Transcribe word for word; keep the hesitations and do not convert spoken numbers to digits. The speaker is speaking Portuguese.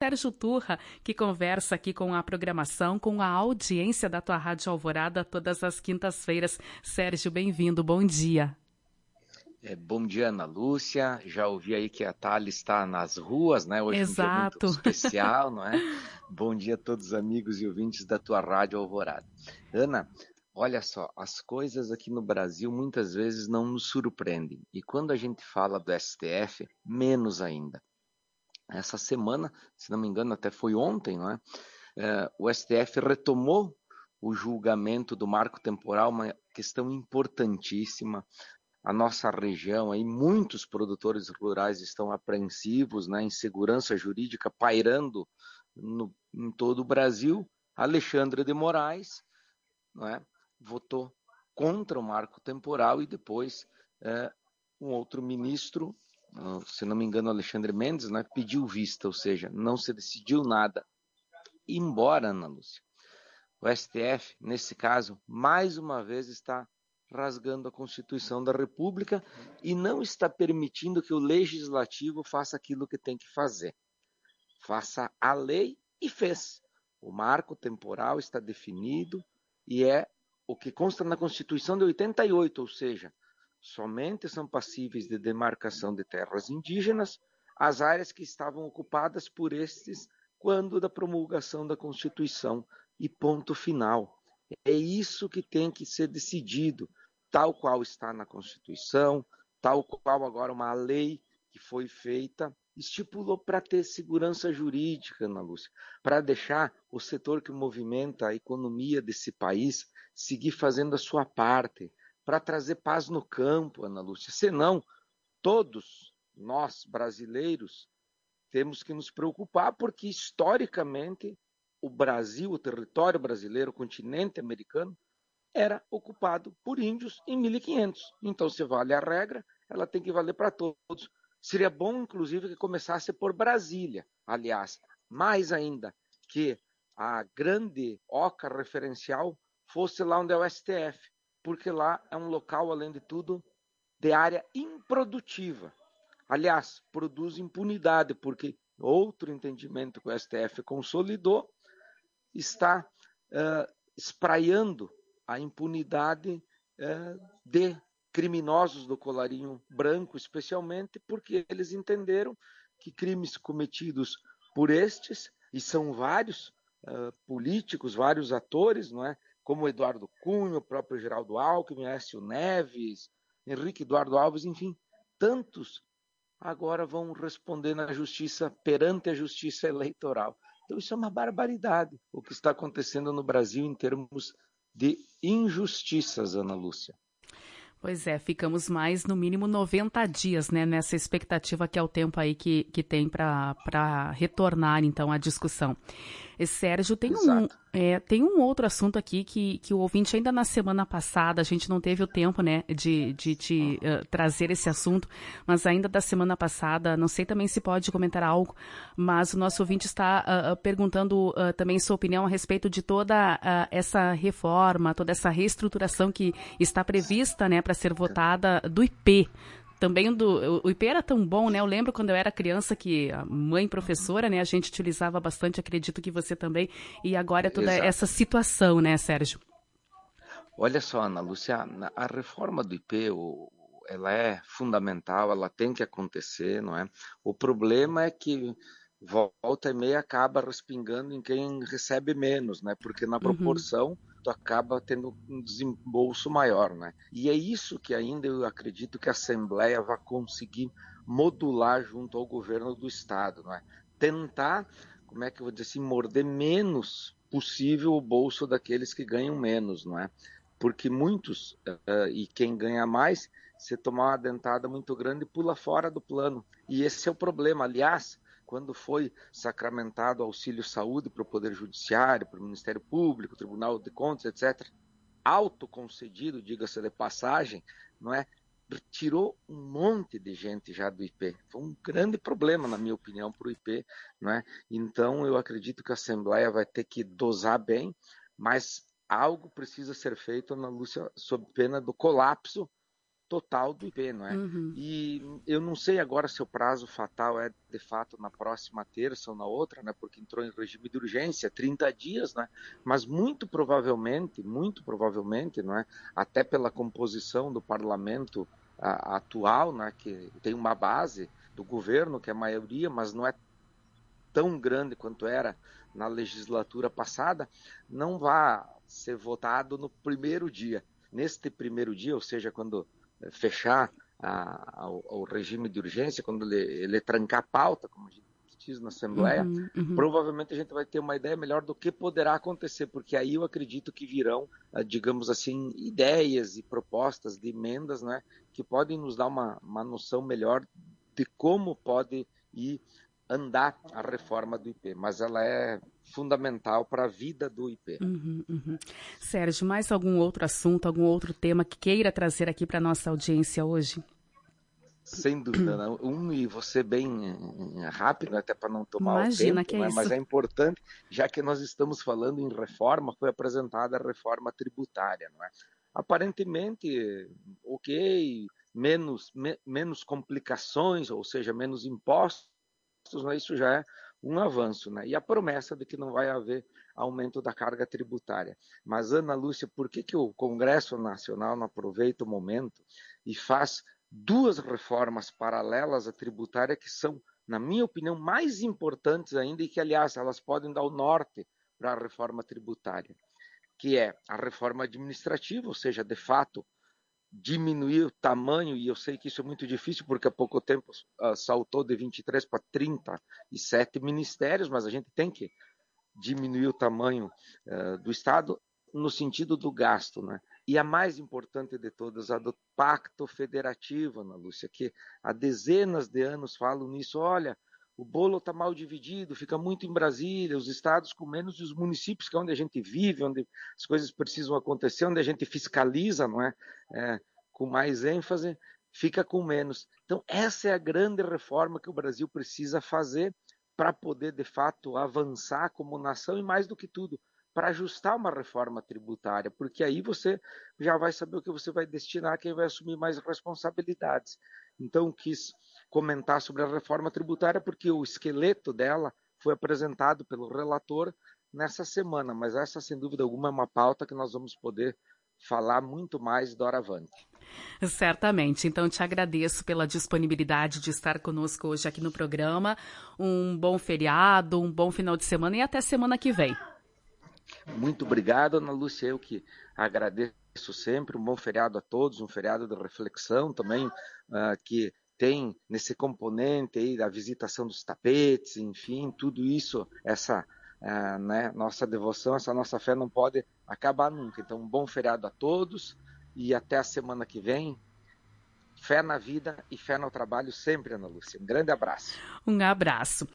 Sérgio Turra, que conversa aqui com a programação, com a audiência da tua Rádio Alvorada todas as quintas-feiras. Sérgio, bem-vindo, bom dia. É, bom dia, Ana Lúcia. Já ouvi aí que a Thalia está nas ruas, né? Hoje é um dia muito Exato. especial, não é? Bom dia a todos os amigos e ouvintes da tua Rádio Alvorada. Ana, olha só, as coisas aqui no Brasil muitas vezes não nos surpreendem. E quando a gente fala do S T F, menos ainda. Essa semana, se não me engano, até foi ontem, não é? É, o S T F retomou o julgamento do marco temporal, uma questão importantíssima. A nossa região, aí, muitos produtores rurais estão apreensivos, né, insegurança jurídica pairando no, em todo o Brasil. Alexandre de Moraes, não é, votou contra o marco temporal e depois é, um outro ministro, se não me engano, Alexandre Mendes, né, pediu vista, ou seja, não se decidiu nada. Embora, Ana Lúcia, o S T F, nesse caso, mais uma vez está rasgando a Constituição da República e não está permitindo que o Legislativo faça aquilo que tem que fazer. Faça a lei e fez. O marco temporal está definido e é o que consta na Constituição de oitenta e oito, ou seja, somente são passíveis de demarcação de terras indígenas as áreas que estavam ocupadas por estes quando da promulgação da Constituição e ponto final. É isso que tem que ser decidido, tal qual está na Constituição, tal qual agora uma lei que foi feita, estipulou para ter segurança jurídica, Ana Lúcia, para deixar o setor que movimenta a economia desse país seguir fazendo a sua parte, para trazer paz no campo, Ana Lúcia. Senão, todos nós, brasileiros, temos que nos preocupar, porque historicamente o Brasil, o território brasileiro, o continente americano, era ocupado por índios em mil e quinhentos. Então, se vale a regra, ela tem que valer para todos. Seria bom, inclusive, que começasse por Brasília, aliás, mais ainda, que a grande oca referencial fosse lá onde é o S T F, porque lá é um local, além de tudo, de área improdutiva. Aliás, produz impunidade, porque outro entendimento que o S T F consolidou está uh, espraiando a impunidade uh, de criminosos do colarinho branco, especialmente porque eles entenderam que crimes cometidos por estes, e são vários uh, políticos, vários atores, não é? Como Eduardo Cunha, o próprio Geraldo Alckmin, Aécio Neves, Henrique Eduardo Alves, enfim, tantos agora vão responder na justiça, perante a justiça eleitoral. Então isso é uma barbaridade, o que está acontecendo no Brasil em termos de injustiças, Ana Lúcia. Pois é, ficamos mais no mínimo noventa dias, né, nessa expectativa que é o tempo aí que, que tem para retornar, então, à discussão. E, Sérgio, tem um, é, tem um outro assunto aqui que, que o ouvinte, ainda na semana passada, a gente não teve o tempo, né, de, de te uh, trazer esse assunto, mas ainda da semana passada, não sei também se pode comentar algo, mas o nosso ouvinte está uh, perguntando uh, também sua opinião a respeito de toda uh, essa reforma, toda essa reestruturação que está prevista, né, para ser votada do I P. Também do, o I P era tão bom, né? Eu lembro quando eu era criança que a mãe professora, né? A gente utilizava bastante, acredito que você também. E agora é toda Exato. Essa situação, né, Sérgio? Olha só, Ana Lúcia, a reforma do I P, ela é fundamental, ela tem que acontecer, não é? O problema é que volta e meia acaba respingando em quem recebe menos, né? Porque na proporção uhum. tu acaba tendo um desembolso maior, né? E é isso que ainda eu acredito que a Assembleia vai conseguir modular junto ao governo do Estado, não é? Tentar, como é que eu vou dizer assim, morder menos possível o bolso daqueles que ganham menos, não é? Porque muitos, uh, e quem ganha mais, se tomar uma dentada muito grande, pula fora do plano. E esse é o problema. Aliás, quando foi sacramentado o auxílio saúde para o Poder Judiciário, para o Ministério Público, Tribunal de Contas, etcétera, autoconcedido, diga-se de passagem, não é? Tirou um monte de gente já do I P. Foi um grande problema, na minha opinião, para o I P. Não é? Então, eu acredito que a Assembleia vai ter que dosar bem, mas algo precisa ser feito, Ana Lúcia, sob pena do colapso total do I P, não é? Uhum. E eu não sei agora se o prazo fatal é de fato na próxima terça ou na outra, né? Porque entrou em regime de urgência, trinta dias, né? Mas muito provavelmente, muito provavelmente, não é? Até pela composição do parlamento a, atual, né? Que tem uma base do governo, que é a maioria, mas não é tão grande quanto era na legislatura passada, não vai ser votado no primeiro dia. Neste primeiro dia, ou seja, quando fechar a, ao, ao regime de urgência, quando ele, ele trancar a pauta, como a gente diz na Assembleia, Uhum, uhum. provavelmente a gente vai ter uma ideia melhor do que poderá acontecer, porque aí eu acredito que virão, digamos assim, ideias e propostas de emendas, né, que podem nos dar uma, uma noção melhor de como pode ir andar a reforma do I P, mas ela é fundamental para a vida do I P. Uhum, uhum. Sérgio, mais algum outro assunto, algum outro tema que queira trazer aqui para a nossa audiência hoje? Sem dúvida, não. Um, e você bem rápido, até para não tomar Imagina, o tempo, que é né? isso. Mas é importante, já que nós estamos falando em reforma, foi apresentada a reforma tributária, não é? Aparentemente, ok, menos, me, menos complicações, ou seja, menos impostos, né? Isso já é um avanço, né? E a promessa de que não vai haver aumento da carga tributária. Mas, Ana Lúcia, por que, que o Congresso Nacional não aproveita o momento e faz duas reformas paralelas à tributária que são, na minha opinião, mais importantes ainda e que, aliás, elas podem dar o norte para a reforma tributária, que é a reforma administrativa, ou seja, de fato, diminuir o tamanho, e eu sei que isso é muito difícil, porque há pouco tempo uh, saltou de vinte e três para trinta e sete ministérios, mas a gente tem que diminuir o tamanho uh, do Estado no sentido do gasto, né? E a mais importante de todas, a do Pacto Federativo, Ana Lúcia, que há dezenas de anos falam nisso. Olha, o bolo está mal dividido, fica muito em Brasília, os estados com menos e os municípios, que é onde a gente vive, onde as coisas precisam acontecer, onde a gente fiscaliza, não é? É, com mais ênfase, fica com menos. Então, essa é a grande reforma que o Brasil precisa fazer para poder, de fato, avançar como nação e, mais do que tudo, para ajustar uma reforma tributária, porque aí você já vai saber o que você vai destinar, quem vai assumir mais responsabilidades. Então, quis comentar sobre a reforma tributária, porque o esqueleto dela foi apresentado pelo relator nessa semana, mas essa, sem dúvida alguma, é uma pauta que nós vamos poder falar muito mais doravante. Certamente. Então, te agradeço pela disponibilidade de estar conosco hoje aqui no programa. Um bom feriado, um bom final de semana e até semana que vem. Muito obrigado, Ana Lúcia. Eu que agradeço sempre. Um bom feriado a todos, um feriado de reflexão também, uh, que tem nesse componente aí da visitação dos tapetes, enfim, tudo isso, essa uh, né, nossa devoção, essa nossa fé não pode acabar nunca. Então, um bom feriado a todos e até a semana que vem. Fé na vida e fé no trabalho sempre, Ana Lúcia. Um grande abraço. Um abraço.